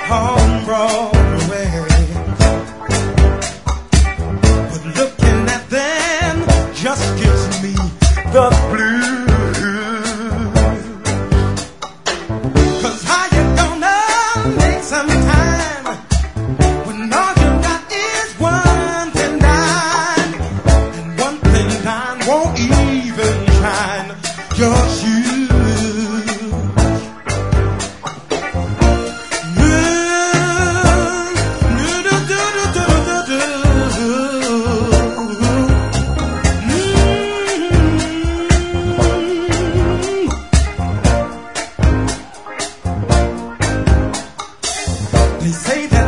on Broadway. But looking at them just gives me the blues. 'Cause how you gonna make some time when all you got is one thing dime, and one thing dime won't even shine your shoes. They say that